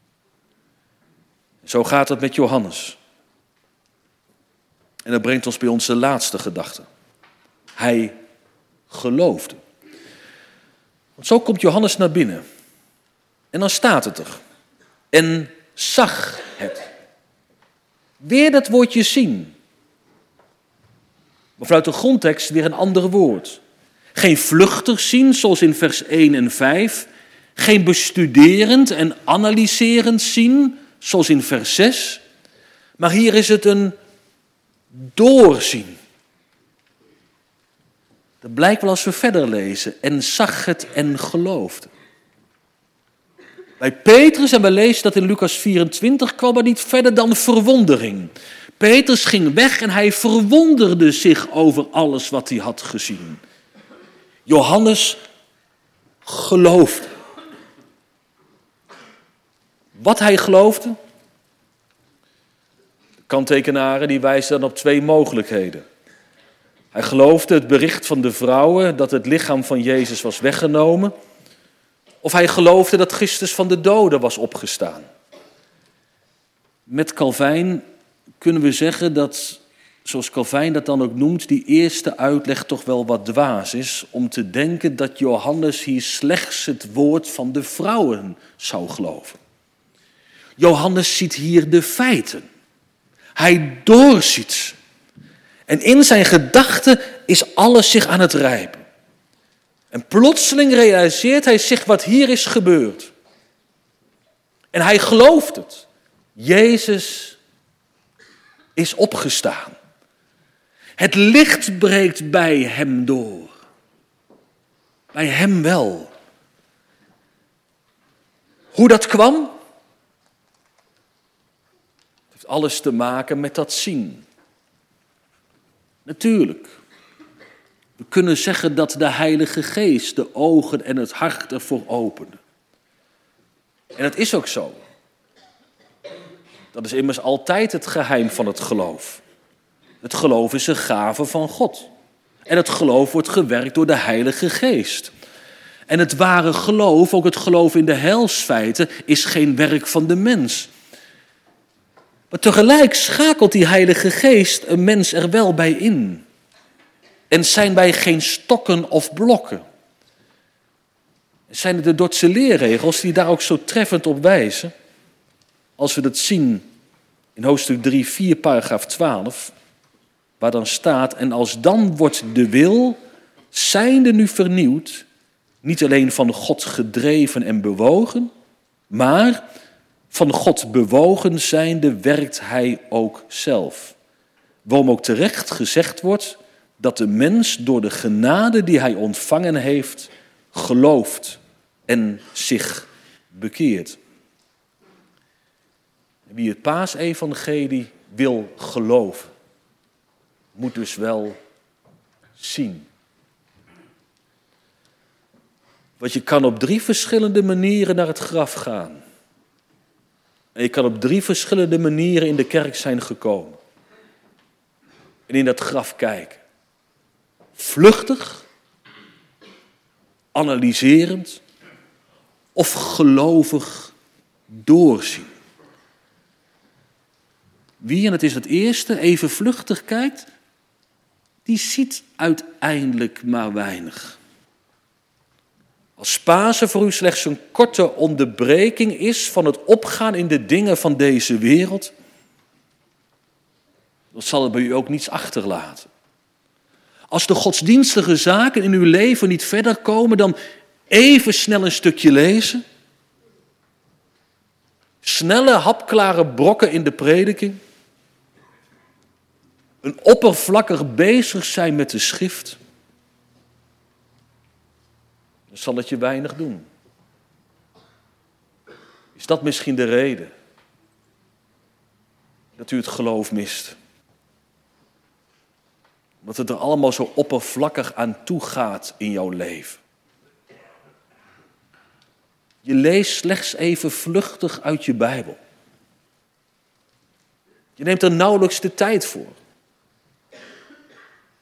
Speaker 1: Zo gaat het met Johannes. En dat brengt ons bij onze laatste gedachte. Hij geloofde. Want zo komt Johannes naar binnen. En dan staat het er. En zag het. Weer dat woordje zien. Maar vanuit de grondtekst weer een ander woord. Geen vluchtig zien, zoals in vers 1 en 5. Geen bestuderend en analyserend zien, zoals in vers 6. Maar hier is het een doorzien. Dat blijkt wel als we verder lezen. En zag het en geloofde. Bij Petrus, en we lezen dat in Lucas 24, kwam er niet verder dan verwondering. Petrus ging weg en hij verwonderde zich over alles wat hij had gezien. Johannes geloofde. Wat hij geloofde? De kanttekenaren die wijzen dan op 2 mogelijkheden. Hij geloofde het bericht van de vrouwen dat het lichaam van Jezus was weggenomen. Of hij geloofde dat Christus van de doden was opgestaan. Met Calvijn kunnen we zeggen dat, zoals Calvijn dat dan ook noemt, die eerste uitleg toch wel wat dwaas is om te denken dat Johannes hier slechts het woord van de vrouwen zou geloven. Johannes ziet hier de feiten. Hij doorziet. En in zijn gedachten is alles zich aan het rijpen. En plotseling realiseert hij zich wat hier is gebeurd. En hij gelooft het. Jezus is opgestaan. Het licht breekt bij hem door. Bij hem wel. Hoe dat kwam? Het heeft alles te maken met dat zien. Natuurlijk. We kunnen zeggen dat de Heilige Geest de ogen en het hart ervoor opende. En dat is ook zo. Dat is immers altijd het geheim van het geloof. Het geloof is een gave van God. En het geloof wordt gewerkt door de Heilige Geest. En het ware geloof, ook het geloof in de heilsfeiten, is geen werk van de mens. Maar tegelijk schakelt die Heilige Geest een mens er wel bij in. En zijn wij geen stokken of blokken. Zijn het de Dordtse leerregels die daar ook zo treffend op wijzen? Als we dat zien in hoofdstuk 3, 4, paragraaf 12, waar dan staat: en als dan wordt de wil, zijnde nu vernieuwd, niet alleen van God gedreven en bewogen, maar van God bewogen zijnde werkt hij ook zelf. Waarom ook terecht gezegd wordt dat de mens door de genade die hij ontvangen heeft, gelooft en zich bekeert. Wie het paasevangelie wil geloven, moet dus wel zien. Want je kan op 3 verschillende manieren naar het graf gaan. En je kan op 3 verschillende manieren in de kerk zijn gekomen. En in dat graf kijken. Vluchtig, analyserend of gelovig doorzien. Wie, en het is het eerste, even vluchtig kijkt, die ziet uiteindelijk maar weinig. Als Pasen voor u slechts een korte onderbreking is van het opgaan in de dingen van deze wereld, dan zal het bij u ook niets achterlaten. Als de godsdienstige zaken in uw leven niet verder komen, dan even snel een stukje lezen. Snelle, hapklare brokken in de prediking. Een oppervlakkig bezig zijn met de schrift. Dan zal het je weinig doen. Is dat misschien de reden dat u het geloof mist? Omdat het er allemaal zo oppervlakkig aan toe gaat in jouw leven. Je leest slechts even vluchtig uit je Bijbel. Je neemt er nauwelijks de tijd voor.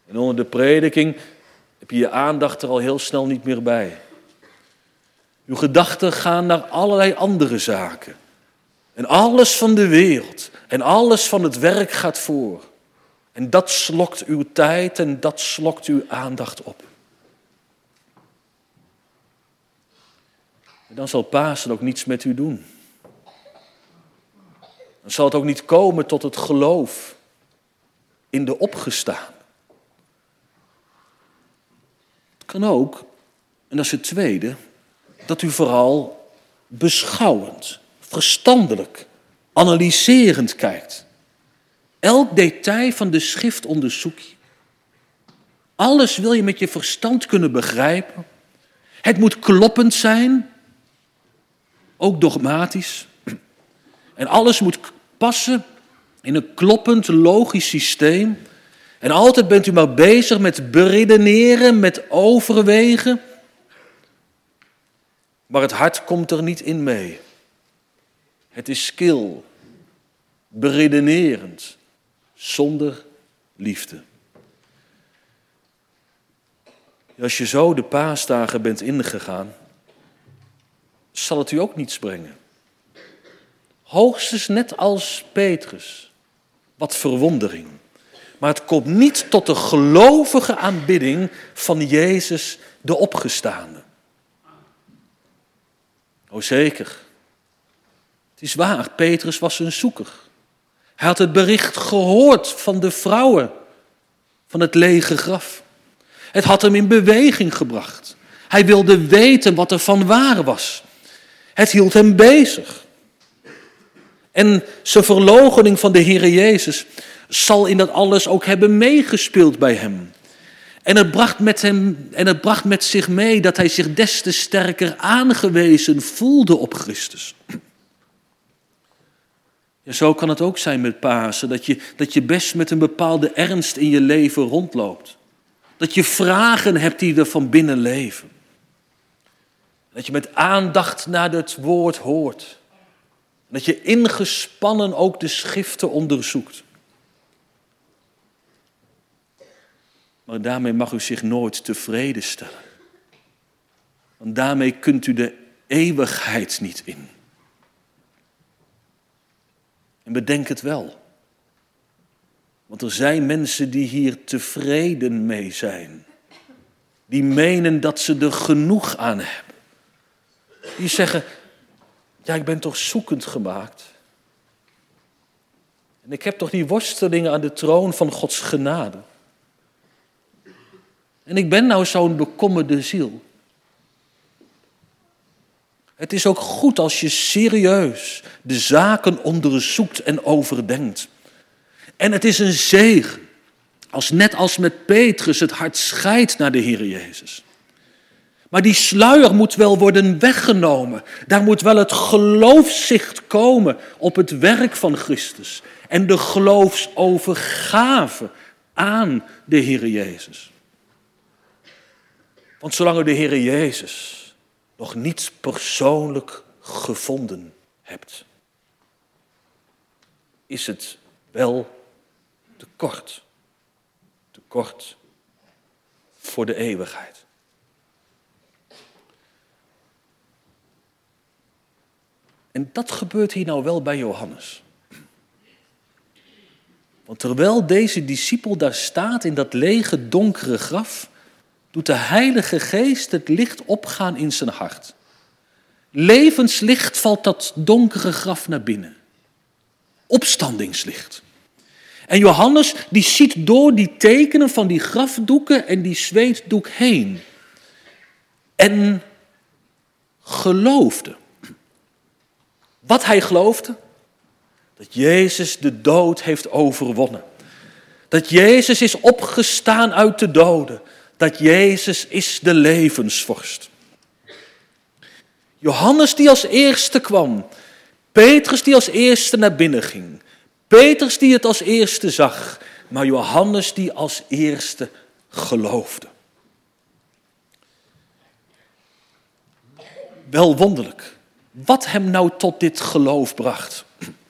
Speaker 1: En onder de prediking heb je je aandacht er al heel snel niet meer bij. Uw gedachten gaan naar allerlei andere zaken. En alles van de wereld en alles van het werk gaat voor. En dat slokt uw tijd en dat slokt uw aandacht op. En dan zal Pasen ook niets met u doen. Dan zal het ook niet komen tot het geloof in de opgestaan. Het kan ook, en dat is het tweede, dat u vooral beschouwend, verstandelijk, analyserend kijkt. Elk detail van de schrift onderzoek je. Alles wil je met je verstand kunnen begrijpen. Het moet kloppend zijn, ook dogmatisch. En alles moet passen in een kloppend, logisch systeem. En altijd bent u maar bezig met beredeneren, met overwegen. Maar het hart komt er niet in mee. Het is kil, beredenerend, zonder liefde. Als je zo de paasdagen bent ingegaan, zal het u ook niets brengen. Hoogstens net als Petrus, wat verwondering. Maar het komt niet tot de gelovige aanbidding van Jezus de opgestaande. O zeker, het is waar, Petrus was een zoeker. Hij had het bericht gehoord van de vrouwen van het lege graf. Het had hem in beweging gebracht. Hij wilde weten wat er van waar was. Het hield hem bezig. En zijn verloochening van de Heere Jezus zal in dat alles ook hebben meegespeeld bij hem. En het bracht met zich mee dat hij zich des te sterker aangewezen voelde op Christus. Ja, zo kan het ook zijn met Pasen, dat je best met een bepaalde ernst in je leven rondloopt. Dat je vragen hebt die er van binnen leven. Dat je met aandacht naar het woord hoort. Dat je ingespannen ook de schriften onderzoekt. Maar daarmee mag u zich nooit tevreden stellen. Want daarmee kunt u de eeuwigheid niet in. En bedenk het wel. Want er zijn mensen die hier tevreden mee zijn. Die menen dat ze er genoeg aan hebben. Die zeggen, ja, ik ben toch zoekend gemaakt. En ik heb toch die worstelingen aan de troon van Gods genade. En ik ben nou zo'n bekommerde ziel. Het is ook goed als je serieus de zaken onderzoekt en overdenkt. En het is een zegen als net als met Petrus het hart scheidt naar de Heer Jezus. Maar die sluier moet wel worden weggenomen. Daar moet wel het geloofszicht komen op het werk van Christus. En de geloofsovergave aan de Heer Jezus. Want zolang u de Heer Jezus nog niet persoonlijk gevonden hebt, is het wel te kort. Te kort voor de eeuwigheid. En dat gebeurt hier nou wel bij Johannes. Want terwijl deze discipel daar staat in dat lege, donkere graf, doet de Heilige Geest het licht opgaan in zijn hart. Levenslicht valt dat donkere graf naar binnen. Opstandingslicht. En Johannes die ziet door die tekenen van die grafdoeken en die zweetdoek heen. En geloofde. Wat hij geloofde? Dat Jezus de dood heeft overwonnen. Dat Jezus is opgestaan uit de doden. Dat Jezus is de levensvorst. Johannes die als eerste kwam. Petrus die als eerste naar binnen ging. Petrus die het als eerste zag. Maar Johannes die als eerste geloofde. Wel wonderlijk. Wat hem nou tot dit geloof bracht.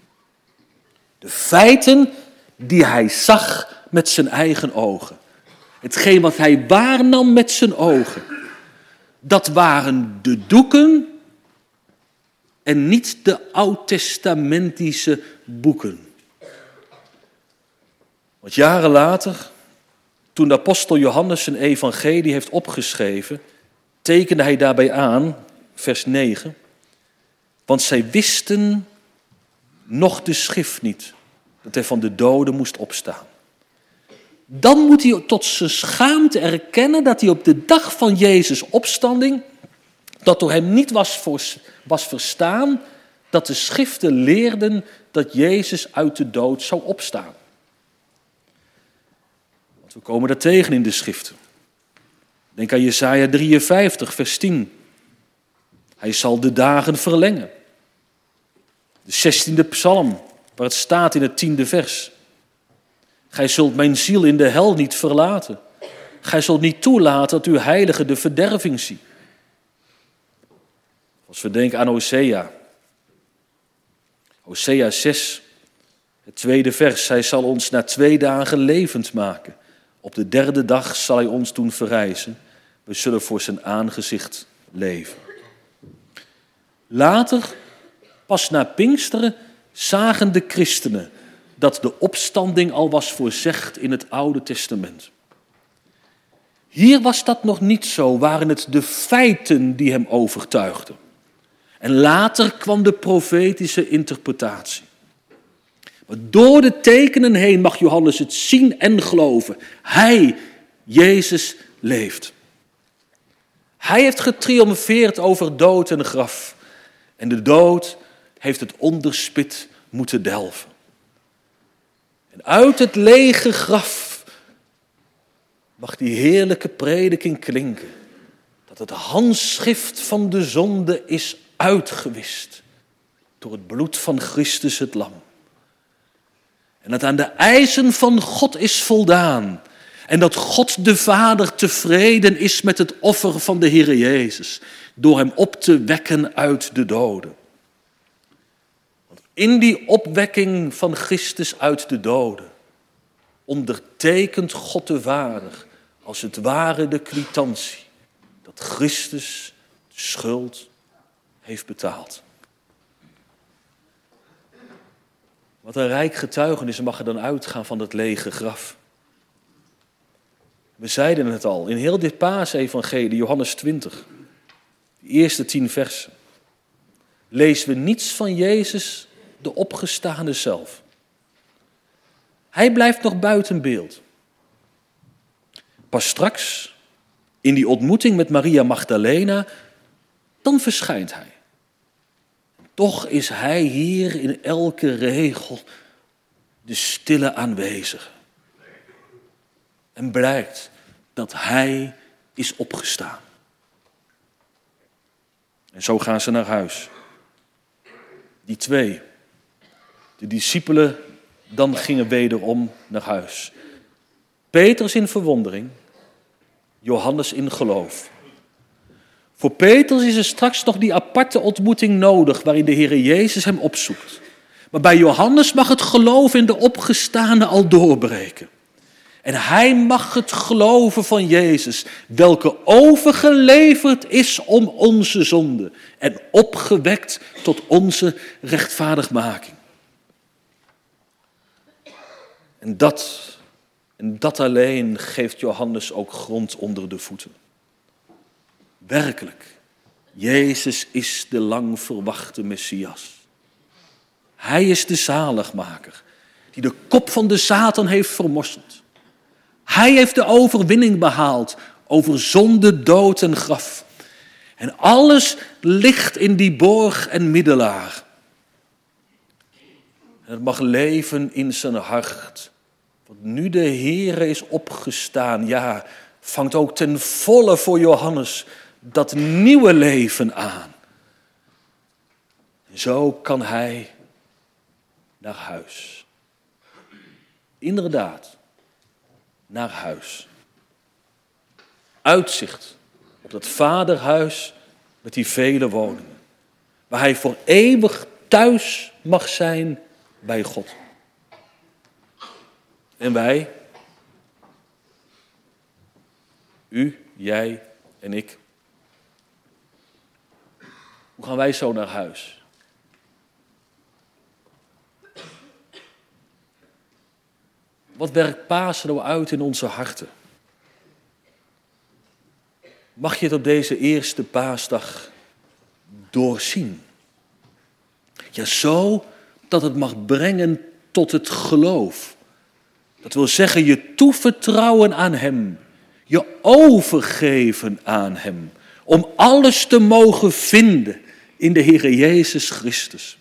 Speaker 1: De feiten die hij zag met zijn eigen ogen. hetgeen wat hij waarnam met zijn ogen, dat waren de doeken en niet de oud-testamentische boeken. Want jaren later, toen de apostel Johannes zijn evangelie heeft opgeschreven, tekende hij daarbij aan, vers 9, want zij wisten nog de schrift niet, dat hij van de doden moest opstaan. Dan moet hij tot zijn schaamte erkennen dat hij op de dag van Jezus' opstanding, dat door hem niet was verstaan, dat de schriften leerden dat Jezus uit de dood zou opstaan. Want we komen dat tegen in de schriften. Denk aan Jesaja 53, vers 10. Hij zal de dagen verlengen. De 16e psalm, waar het staat in het 10e vers. Gij zult mijn ziel in de hel niet verlaten. Gij zult niet toelaten dat uw heilige de verderving ziet. Als we denken aan Hosea. Hosea 6, het 2e vers. Hij zal ons na 2 dagen levend maken. Op de 3e dag zal hij ons doen verrijzen. We zullen voor zijn aangezicht leven. Later, pas na Pinksteren, zagen de christenen dat de opstanding al was voorzegd in het Oude Testament. Hier was dat nog niet zo, waren het de feiten die hem overtuigden. En later kwam de profetische interpretatie. Maar door de tekenen heen mag Johannes het zien en geloven. Hij, Jezus, leeft. Hij heeft getriomfeerd over dood en graf. En de dood heeft het onderspit moeten delven. En uit het lege graf mag die heerlijke prediking klinken. Dat het handschrift van de zonde is uitgewist door het bloed van Christus het lam. En dat aan de eisen van God is voldaan. En dat God de Vader tevreden is met het offer van de Heere Jezus. Door hem op te wekken uit de doden. Want in die opwekking van Christus uit de doden ondertekent God de Vader als het ware de kwitantie. Dat Christus de schuld heeft betaald. Wat een rijk getuigenis mag er dan uitgaan van het lege graf. We zeiden het al, in heel dit paasevangelie, Johannes 20, de eerste 10 versen, lezen we niets van Jezus, de opgestane zelf. Hij blijft nog buiten beeld. Pas straks, in die ontmoeting met Maria Magdalena, dan verschijnt hij. Toch is hij hier in elke regel de stille aanwezige. En blijkt dat hij is opgestaan. En zo gaan ze naar huis. Die 2, de discipelen, dan gingen wederom naar huis. Petrus in verwondering, Johannes in geloof. Voor Petrus is er straks nog die aparte ontmoeting nodig waarin de Heere Jezus hem opzoekt. Maar bij Johannes mag het geloof in de opgestane al doorbreken. En hij mag het geloven van Jezus, welke overgeleverd is om onze zonde en opgewekt tot onze rechtvaardigmaking. En dat alleen geeft Johannes ook grond onder de voeten. Werkelijk, Jezus is de lang verwachte Messias. Hij is de zaligmaker, die de kop van de Satan heeft vermorseld. Hij heeft de overwinning behaald over zonde, dood en graf. En alles ligt in die borg en middelaar. En het mag leven in zijn hart. Want nu de Heere is opgestaan, ja, vangt ook ten volle voor Johannes dat nieuwe leven aan. En zo kan hij naar huis. Inderdaad, naar huis. Uitzicht op dat vaderhuis met die vele woningen. Waar hij voor eeuwig thuis mag zijn bij God. En wij? U, jij en ik. Hoe gaan wij zo naar huis? Wat werkt Pasen nou uit in onze harten? Mag je het op deze eerste paasdag doorzien? Ja, zo dat het mag brengen tot het geloof. Dat wil zeggen je toevertrouwen aan Hem. Je overgeven aan Hem. Om alles te mogen vinden in de Heere Jezus Christus.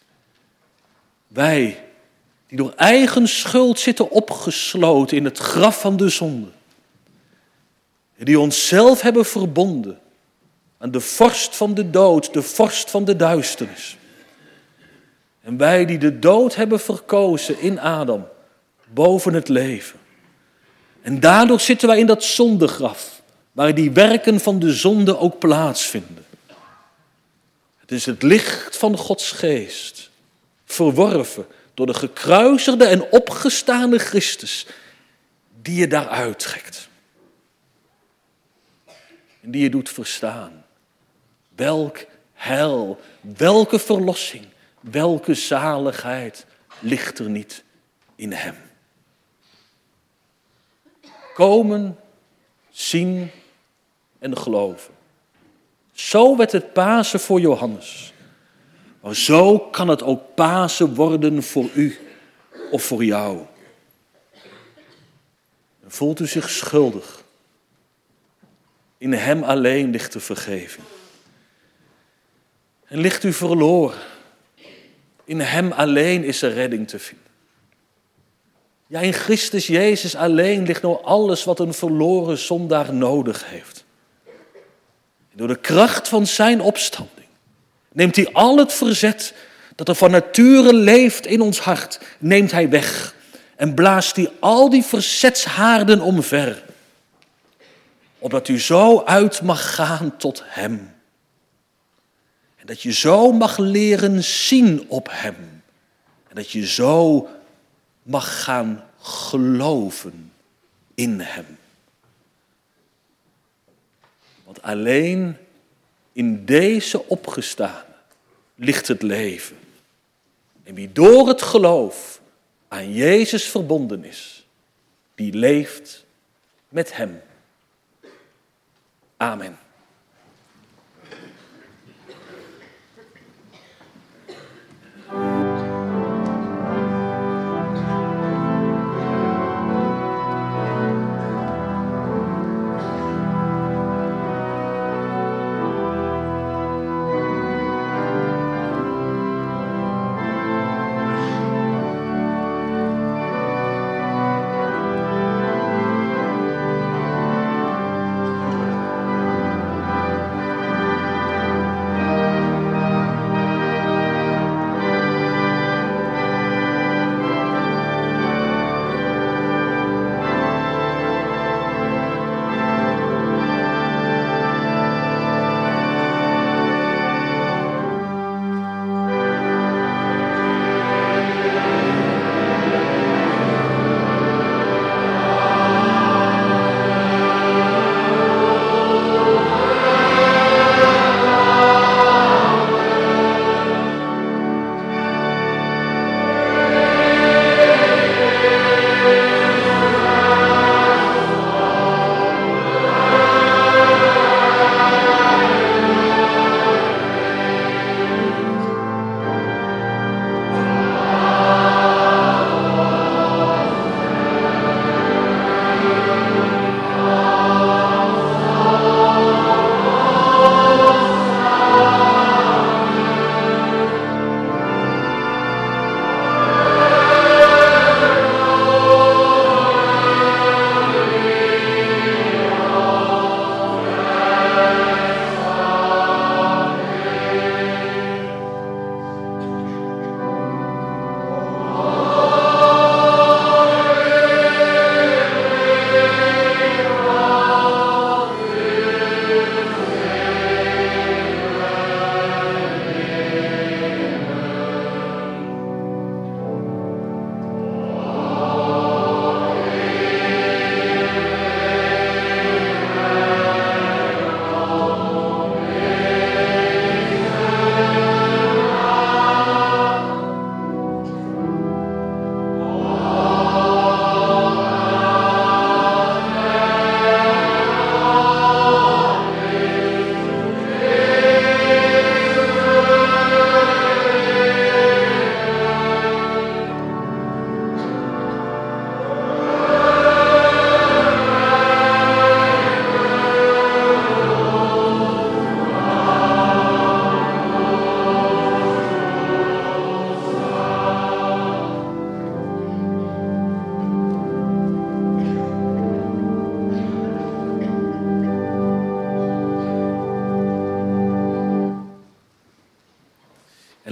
Speaker 1: Wij die door eigen schuld zitten opgesloten in het graf van de zonde. Die onszelf hebben verbonden aan de vorst van de dood, de vorst van de duisternis. En wij die de dood hebben verkozen in Adam, boven het leven. En daardoor zitten wij in dat zondegraf, waar die werken van de zonde ook plaatsvinden. Het is het licht van Gods geest, verworven door de gekruisigde en opgestane Christus, die je daaruit trekt. En die je doet verstaan. Welk heil, welke verlossing, welke zaligheid ligt er niet in Hem. Komen, zien en geloven. Zo werd het Pasen voor Johannes. Maar zo kan het ook Pasen worden voor u of voor jou. En voelt u zich schuldig? In Hem alleen ligt de vergeving. En ligt u verloren? In Hem alleen is er redding te vinden. Ja, in Christus Jezus alleen ligt nou alles wat een verloren zondaar nodig heeft. En door de kracht van zijn opstanding neemt Hij al het verzet dat er van nature leeft in ons hart, neemt Hij weg. En blaast Hij al die verzetshaarden omver. Opdat u zo uit mag gaan tot Hem. En dat je zo mag leren zien op Hem. En dat je zo mag gaan geloven in Hem. Want alleen in deze opgestane ligt het leven. En wie door het geloof aan Jezus verbonden is, die leeft met Hem. Amen.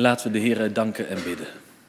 Speaker 1: laten we de Heer danken en bidden.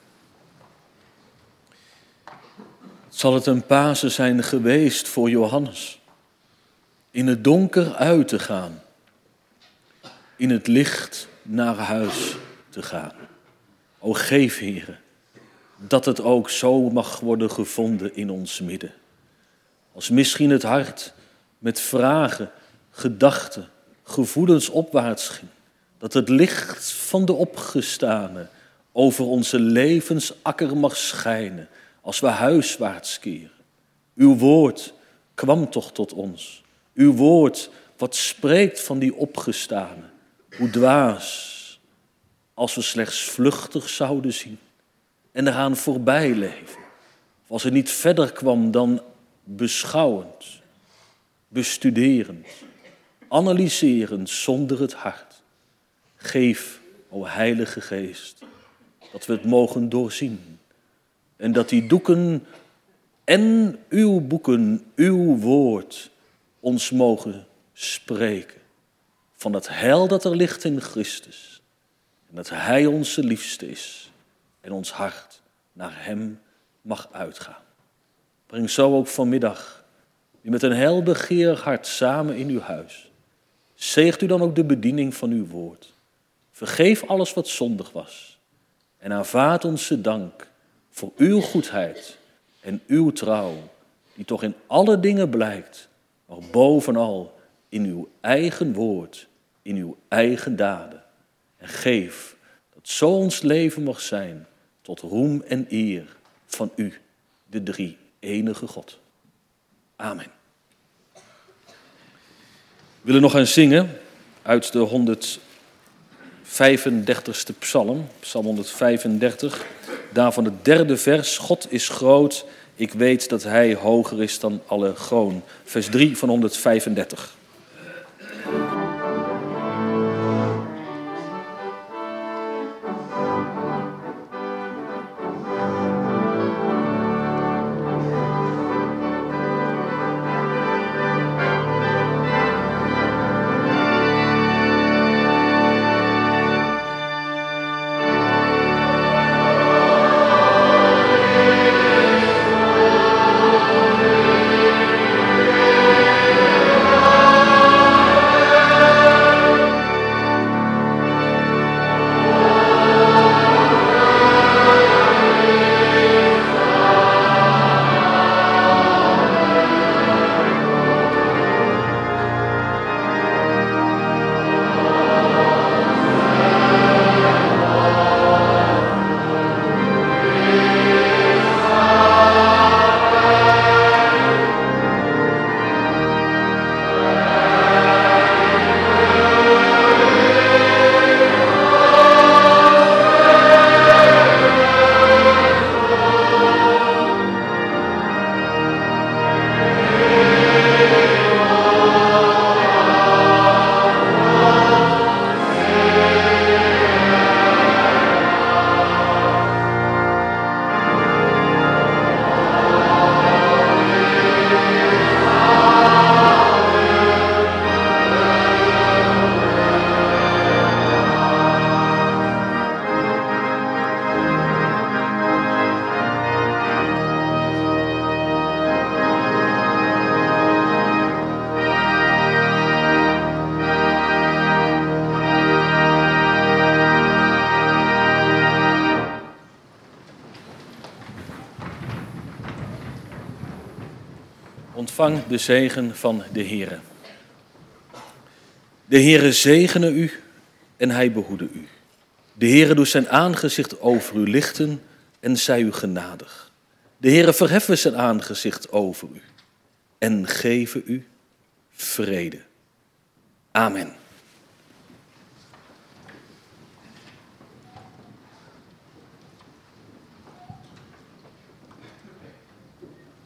Speaker 1: Zal het een Pasen zijn geweest voor Johannes? In het donker uit te gaan. In het licht naar huis te gaan. O geef, Heere, dat het ook zo mag worden gevonden in ons midden. Als misschien het hart met vragen, gedachten, gevoelens opwaarts ging. Dat het licht van de opgestane over onze levensakker mag schijnen als we huiswaarts keren. Uw woord kwam toch tot ons. Uw woord wat spreekt van die opgestane. Hoe dwaas als we slechts vluchtig zouden zien en eraan voorbij leven. Of als het niet verder kwam dan beschouwend, bestuderend, analyserend zonder het hart. Geef, o Heilige Geest, dat we het mogen doorzien. En dat die doeken en uw boeken, uw woord, ons mogen spreken. Van het heil dat er ligt in Christus. En dat Hij onze liefste is. En ons hart naar Hem mag uitgaan. Breng zo ook vanmiddag, die met een heilbegeerig hart samen in uw huis. Zegent u dan ook de bediening van uw woord. Vergeef alles wat zondig was. En aanvaard onze dank voor uw goedheid en uw trouw, die toch in alle dingen blijkt, maar bovenal in uw eigen woord, in uw eigen daden. En geef dat zo ons leven mag zijn tot roem en eer van u, de drie enige God. Amen. We willen nog gaan zingen uit de 135ste psalm, psalm 135, daarvan het derde vers. God is groot, ik weet dat Hij hoger is dan alle kroon. Vers 3 van 135. Ontvang de zegen van de Heere. De Heere zegene u en Hij behoede u. De Heere doet zijn aangezicht over u lichten en zij u genadig. De Heere verheffen zijn aangezicht over u en geven u vrede. Amen.